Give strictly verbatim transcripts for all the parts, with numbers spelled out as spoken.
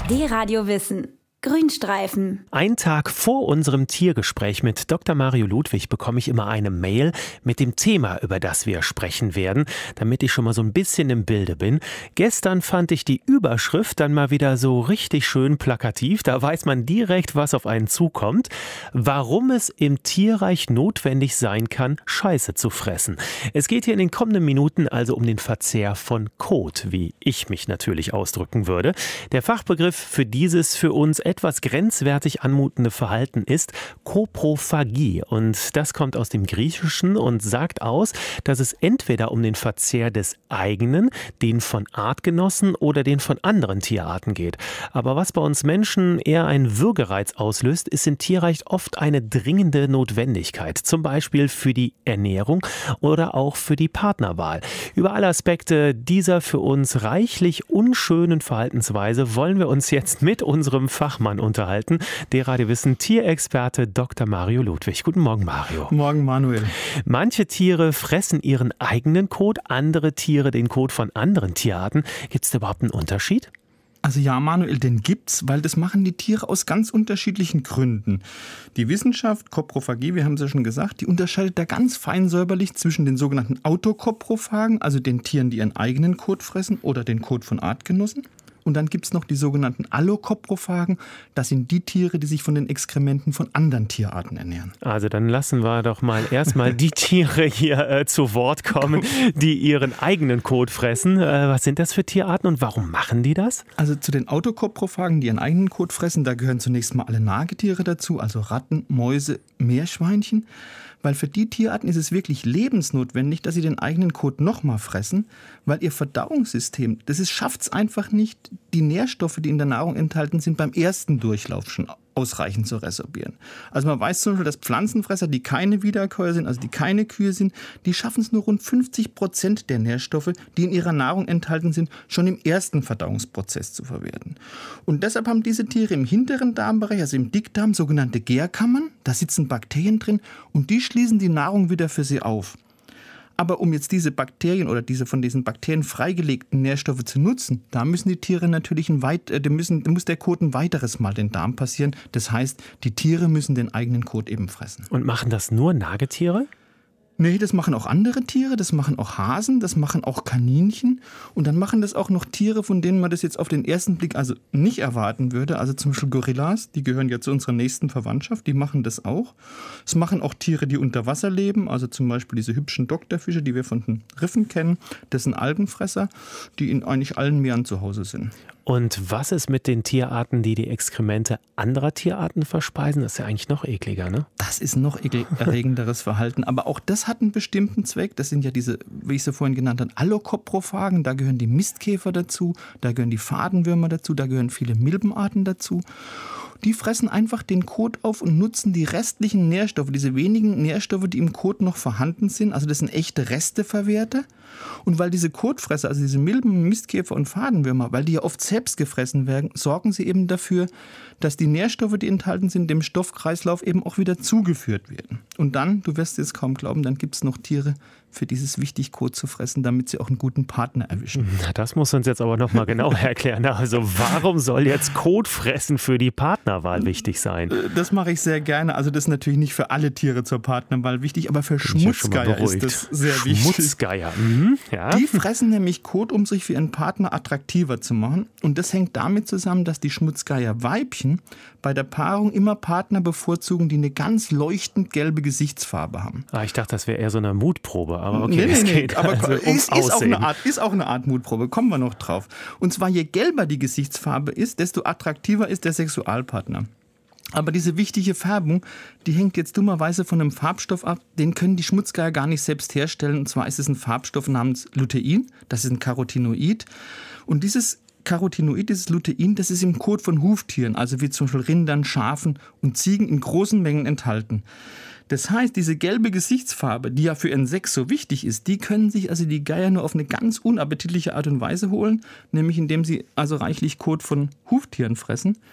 D-Radio Wissen. Grünstreifen. Ein Tag vor unserem Tiergespräch mit Doktor Mario Ludwig bekomme ich immer eine Mail mit dem Thema, über das wir sprechen werden, damit ich schon mal so ein bisschen im Bilde bin. Gestern fand ich die Überschrift dann mal wieder so richtig schön plakativ. Da weiß man direkt, was auf einen zukommt. Warum es im Tierreich notwendig sein kann, Scheiße zu fressen. Es geht hier in den kommenden Minuten also um den Verzehr von Kot, wie ich mich natürlich ausdrücken würde. Der Fachbegriff für dieses für uns etwas grenzwertig anmutende Verhalten ist Koprophagie. Und das kommt aus dem Griechischen und sagt aus, dass es entweder um den Verzehr des eigenen, den von Artgenossen oder den von anderen Tierarten geht. Aber was bei uns Menschen eher einen Würgereiz auslöst, ist im Tierreich oft eine dringende Notwendigkeit. Zum Beispiel für die Ernährung oder auch für die Partnerwahl. Über alle Aspekte dieser für uns reichlich unschönen Verhaltensweise wollen wir uns jetzt mit unserem Fachmann unterhalten. D-Radio Wissen Tierexperte Doktor Mario Ludwig. Guten Morgen, Mario. Morgen, Manuel. Manche Tiere fressen ihren eigenen Kot, andere Tiere den Kot von anderen Tierarten. Gibt es da überhaupt einen Unterschied? Also ja, Manuel, den gibt's, weil das machen die Tiere aus ganz unterschiedlichen Gründen. Die Wissenschaft, Koprophagie, wir haben es ja schon gesagt, die unterscheidet da ganz fein säuberlich zwischen den sogenannten Autokoprophagen, also den Tieren, die ihren eigenen Kot fressen oder den Kot von Artgenossen. Und dann gibt es noch die sogenannten Allokoprophagen. Das sind die Tiere, die sich von den Exkrementen von anderen Tierarten ernähren. Also dann lassen wir doch mal erstmal die Tiere hier äh, zu Wort kommen, die ihren eigenen Kot fressen. Äh, was sind das für Tierarten und warum machen die das? Also zu den Autokoprophagen, die ihren eigenen Kot fressen, da gehören zunächst mal alle Nagetiere dazu, also Ratten, Mäuse, Meerschweinchen. Weil für die Tierarten ist es wirklich lebensnotwendig, dass sie den eigenen Kot nochmal fressen, weil ihr Verdauungssystem, das schafft es einfach nicht, die Nährstoffe, die in der Nahrung enthalten sind, beim ersten Durchlauf schon ausreichend zu resorbieren. Also man weiß zum Beispiel, dass Pflanzenfresser, die keine Wiederkäuer sind, also die keine Kühe sind, die schaffen es nur rund fünfzig Prozent der Nährstoffe, die in ihrer Nahrung enthalten sind, schon im ersten Verdauungsprozess zu verwerten. Und deshalb haben diese Tiere im hinteren Darmbereich, also im Dickdarm, sogenannte Gärkammern. Da sitzen Bakterien drin und die schließen die Nahrung wieder für sie auf. Aber um jetzt diese Bakterien oder diese von diesen Bakterien freigelegten Nährstoffe zu nutzen, da müssen die Tiere natürlich ein weit, äh, müssen, muss der Kot ein weiteres Mal den Darm passieren. Das heißt, die Tiere müssen den eigenen Kot eben fressen. Und machen das nur Nagetiere? Nee, das machen auch andere Tiere, das machen auch Hasen, das machen auch Kaninchen und dann machen das auch noch Tiere, von denen man das jetzt auf den ersten Blick also nicht erwarten würde. Also zum Beispiel Gorillas, die gehören ja zu unserer nächsten Verwandtschaft, die machen das auch. Es machen auch Tiere, die unter Wasser leben, also zum Beispiel diese hübschen Doktorfische, die wir von den Riffen kennen. Das sind Algenfresser, die in eigentlich allen Meeren zu Hause sind. Und was ist mit den Tierarten, die die Exkremente anderer Tierarten verspeisen? Das ist ja eigentlich noch ekliger, ne? Das ist noch ekelerregenderes Verhalten. Aber auch das hat einen bestimmten Zweck. Das sind ja diese, wie ich sie vorhin genannt habe, Allokoprophagen. Da gehören die Mistkäfer dazu, da gehören die Fadenwürmer dazu, da gehören viele Milbenarten dazu. Die fressen einfach den Kot auf und nutzen die restlichen Nährstoffe, diese wenigen Nährstoffe, die im Kot noch vorhanden sind. Also das sind echte Resteverwerter. Und weil diese Kotfresser, also diese Milben, Mistkäfer und Fadenwürmer, weil die ja oft selbst gefressen werden, sorgen sie eben dafür, dass die Nährstoffe, die enthalten sind, dem Stoffkreislauf eben auch wieder zugeführt werden. Und dann, du wirst es kaum glauben, dann gibt es noch Tiere, für dieses wichtig, Kot zu fressen, damit sie auch einen guten Partner erwischen. Na, das muss uns jetzt aber nochmal genau erklären. Also warum soll jetzt Kotfressen für die Partnerwahl wichtig sein? Das mache ich sehr gerne. Also das ist natürlich nicht für alle Tiere zur Partnerwahl wichtig, aber für Bin Schmutzgeier ist das sehr wichtig. Schmutzgeier, mhm, ja. Die fressen nämlich Kot, um sich für ihren Partner attraktiver zu machen. Und das hängt damit zusammen, dass die Schmutzgeier-Weibchen bei der Paarung immer Partner bevorzugen, die eine ganz leuchtend gelbe Gesichtsfarbe haben. Ah, ich dachte, das wäre eher so eine Mutprobe. Aber okay, nee, nee, es nee, geht aber also ums ist, ist, auch eine Aussehen. Art, ist auch eine Art Mutprobe, kommen wir noch drauf. Und zwar, je gelber die Gesichtsfarbe ist, desto attraktiver ist der Sexualpartner. Aber diese wichtige Färbung, die hängt jetzt dummerweise von einem Farbstoff ab, den können die Schmutzgeier gar nicht selbst herstellen. Und zwar ist es ein Farbstoff namens Lutein, das ist ein Carotinoid. Und dieses Carotinoid, dieses Lutein, das ist im Kot von Huftieren, also wie zum Beispiel Rindern, Schafen und Ziegen in großen Mengen enthalten. Das heißt, diese gelbe Gesichtsfarbe, die ja für ihren Sex so wichtig ist, die können sich also die Geier nur auf eine ganz unappetitliche Art und Weise holen, nämlich indem sie also reichlich Kot von Huftieren fressen.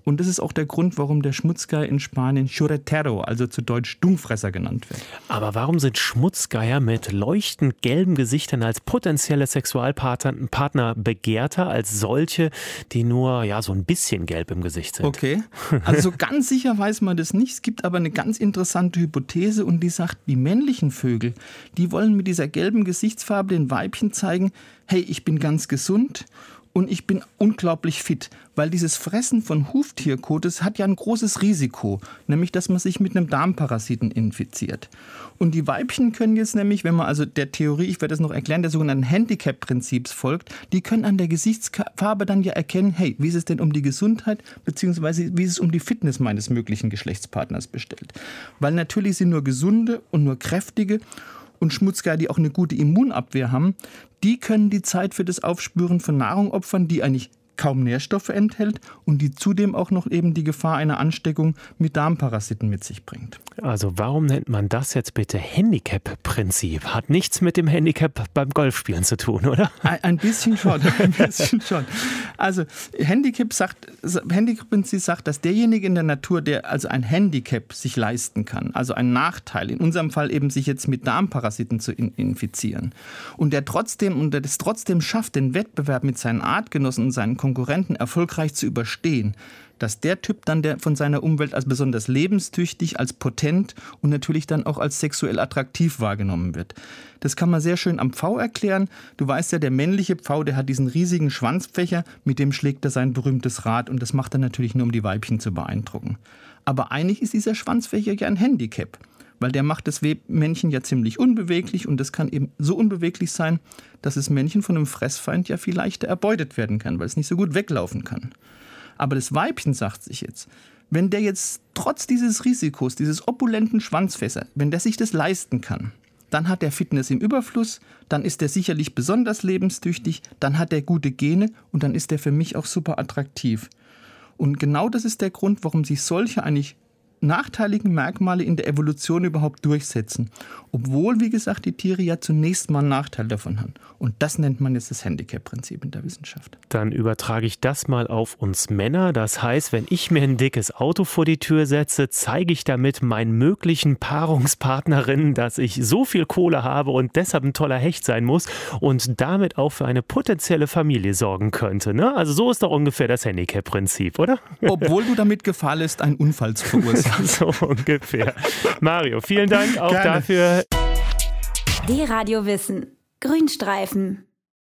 Und das ist auch der Grund, warum der Schmutzgeier in Spanien Chorretero, also zu Deutsch Dunkfresser genannt wird. Aber warum sind Schmutzgeier mit leuchtend gelben Gesichtern als potenzielle Sexualpartner Partner begehrter als solche, die nur ja, so ein bisschen gelb im Gesicht sind? Okay, also so ganz sicher weiß man das nicht. Es gibt aber eine ganz interessante Hypothese und die sagt, die männlichen Vögel, die wollen mit dieser gelben Gesichtsfarbe den Weibchen zeigen, hey, ich bin ganz gesund und ich bin unglaublich fit, weil dieses Fressen von Huftierkotes hat ja ein großes Risiko, nämlich dass man sich mit einem Darmparasiten infiziert. Und die Weibchen können jetzt nämlich, wenn man also der Theorie, ich werde das noch erklären, der sogenannten Handicap-Prinzips folgt, die können an der Gesichtsfarbe dann ja erkennen, hey, wie ist es denn um die Gesundheit bzw. wie ist es um die Fitness meines möglichen Geschlechtspartners bestellt. Weil natürlich sind nur gesunde und nur kräftige und Schmutzgeier, die auch eine gute Immunabwehr haben, die können die Zeit für das Aufspüren von Nahrung opfern, die eigentlich kaum Nährstoffe enthält und die zudem auch noch eben die Gefahr einer Ansteckung mit Darmparasiten mit sich bringt. Also warum nennt man das jetzt bitte Handicap-Prinzip? Hat nichts mit dem Handicap beim Golfspielen zu tun, oder? Ein, ein bisschen schon, ein bisschen schon. Also Handicap sagt, Handicap-Prinzip sagt, dass derjenige in der Natur, der also ein Handicap sich leisten kann, also einen Nachteil, in unserem Fall eben sich jetzt mit Darmparasiten zu infizieren und der trotzdem und der es trotzdem schafft, den Wettbewerb mit seinen Artgenossen und seinen Konkurrenten erfolgreich zu überstehen, dass der Typ dann der von seiner Umwelt als besonders lebenstüchtig, als potent und natürlich dann auch als sexuell attraktiv wahrgenommen wird. Das kann man sehr schön am Pfau erklären. Du weißt ja, der männliche Pfau, der hat diesen riesigen Schwanzfächer, mit dem schlägt er sein berühmtes Rad und das macht er natürlich nur, um die Weibchen zu beeindrucken. Aber eigentlich ist dieser Schwanzfächer ja ein Handicap, weil der macht das Männchen ja ziemlich unbeweglich und das kann eben so unbeweglich sein, dass das Männchen von einem Fressfeind ja viel leichter erbeutet werden kann, weil es nicht so gut weglaufen kann. Aber das Weibchen sagt sich jetzt, wenn der jetzt trotz dieses Risikos, dieses opulenten Schwanzfässer, wenn der sich das leisten kann, dann hat der Fitness im Überfluss, dann ist der sicherlich besonders lebenstüchtig, dann hat er gute Gene und dann ist der für mich auch super attraktiv. Und genau das ist der Grund, warum sich solche eigentlich nachteiligen Merkmale in der Evolution überhaupt durchsetzen. Obwohl, wie gesagt, die Tiere ja zunächst mal einen Nachteil davon haben. Und das nennt man jetzt das Handicap-Prinzip in der Wissenschaft. Dann übertrage ich das mal auf uns Männer. Das heißt, wenn ich mir ein dickes Auto vor die Tür setze, zeige ich damit meinen möglichen Paarungspartnerinnen, dass ich so viel Kohle habe und deshalb ein toller Hecht sein muss und damit auch für eine potenzielle Familie sorgen könnte. Ne? Also so ist doch ungefähr das Handicap-Prinzip, oder? Obwohl du damit Gefahr lässt, einen Unfall zu verursachen. So ungefähr. Mario, vielen Dank auch Gerne. dafür. D-Radio Wissen. Grünstreifen.